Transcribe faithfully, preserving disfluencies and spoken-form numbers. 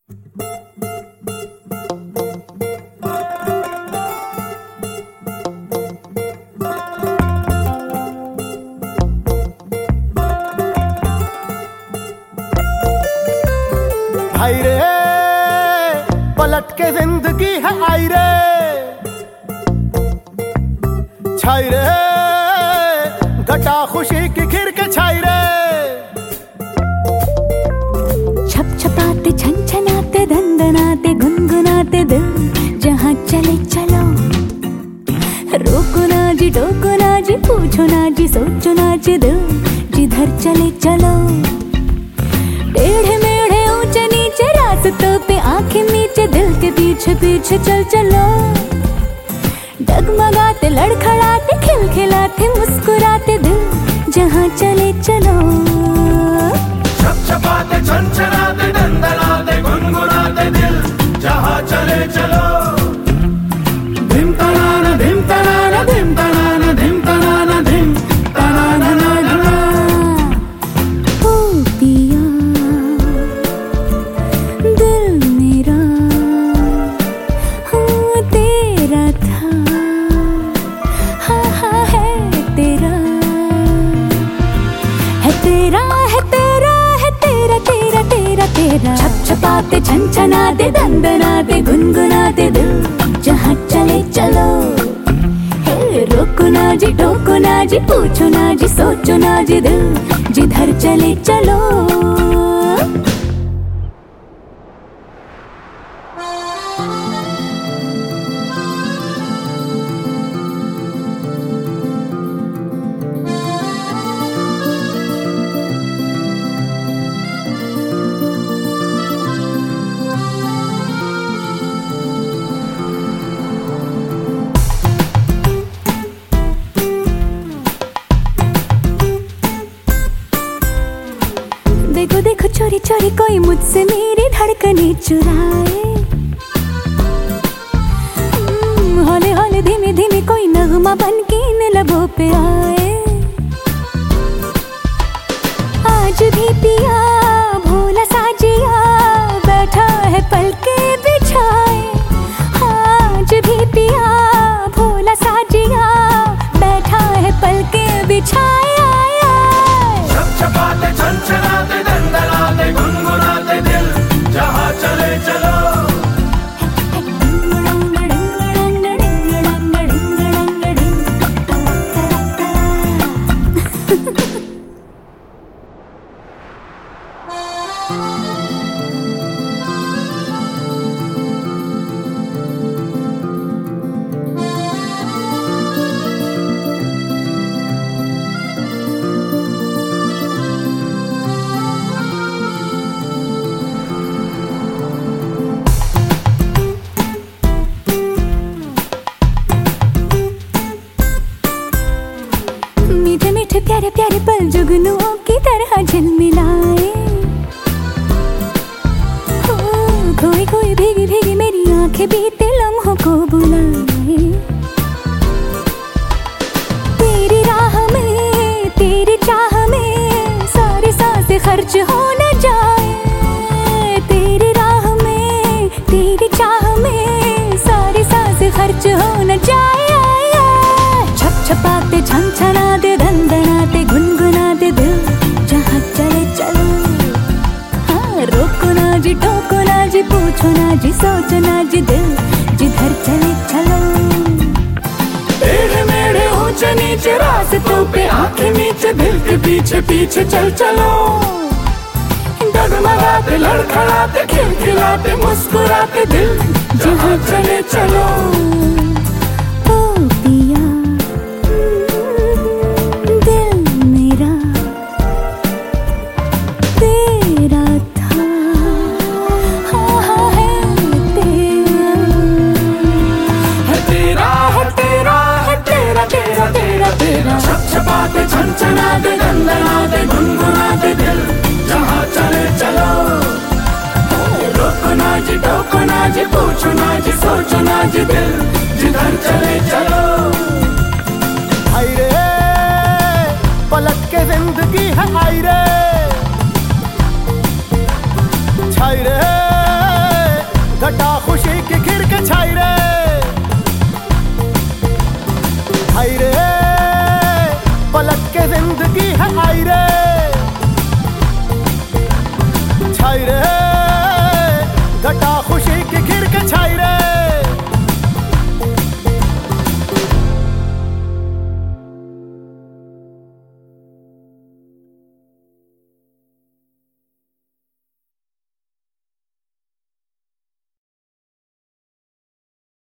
हाय रे पलट के जिंदगी है आई रे, छाई रे घटा खुशी की खिर के छाई रे। छप छपाते छन छनाते दंदनाते गुनगुनाते दिल जहाँ चले चलो। रोको ना जी टोको ना जी पूछो ना जी सोचो ना जी दिल जिधर चले चलो। टेढ़े मेढ़े ऊंचे नीचे रास्तों पे आंखें नीचे दिल के पीछे पीछे चल चलो। डगमगाते लड़खड़ाते खिलखिलाते मुस्कुराते दिल जहाँ चले चलो। छप छपाते छन छनाते दंदनाते गुनगुनाते दिल जहाँ चले चलो। धिम तनाना धिम तनाना धिम तनाना धिम तनाना धिम तनाना ना ना। ओ पिया दिल मेरा हाँ तेरा था, हाँ हाँ है तेरा, है तेरा है तेरा है तेरा तेरा तेरा तेरा। छप छपाते छन छनाते दंदनाते गुनगुनाते दिल जहाँ चले चलो। हे रोको ना जी टोको ना जी पूछो ना जी सोचो ना जी दिल जिधर चले चलो। देखो देखो चोरी चोरी कोई मुझसे मेरी धड़कने चुराए। हम्म, हौले हौले धीमे धीमे कोई नगमा बन के इन लबों पे आए। आज भी पिया भोला साजिया बैठा है पलके बिछाए। आज भी पिया भोला साजिया बैठा है पलके बिछाए। छप छपाते छन छनाते दंदनाते गुनगुनाते दिल जहाँ चले चलो। मीठे मीठे प्यारे प्यारे पल जुगनुओं की तरह झिलमिलाए। हो खोई खोई भीगी भीगी मेरी आंखें बीते लम्हों को बुलाए। तेरी राह में तेरी चाह में सारी सांसें खर्च हो न जाए। तेरी राह में तेरी चाह में सारी सांसें खर्च हो न जाए। छप छपाते छन छनाते दंदनाते गुनगुनाते दिल जहाँ चले चलो। हाँ रोको ना जी टोको ना जी पूछो ना जी सोचो ना जी दिल जिधर चले चलो। टेढ़े मेढ़े ऊंचे नीचे रास्तों पे आंखें नीचे दिल के पीछे पीछे चल चलो। डगमगाते लड़खड़ाते खिलखिलाते मुस्कुराते दिल जहाँ चले चलो। ओ पिया दिल मेरा तेरा था, हाँ हाँ है तेरा, है तेरा है तेरा है तेरा तेरा तेरा तेरा। छप छपाते छन छनाते दंदनाते गुनगुनाते दिल जहाँ चले चलो। रोको ना जी टोको ना जी पूछो ना जी सोचो ना जी दिल जिधर चले चलो। हाय रे पलट के जिंदगी है आई रे, छाई रे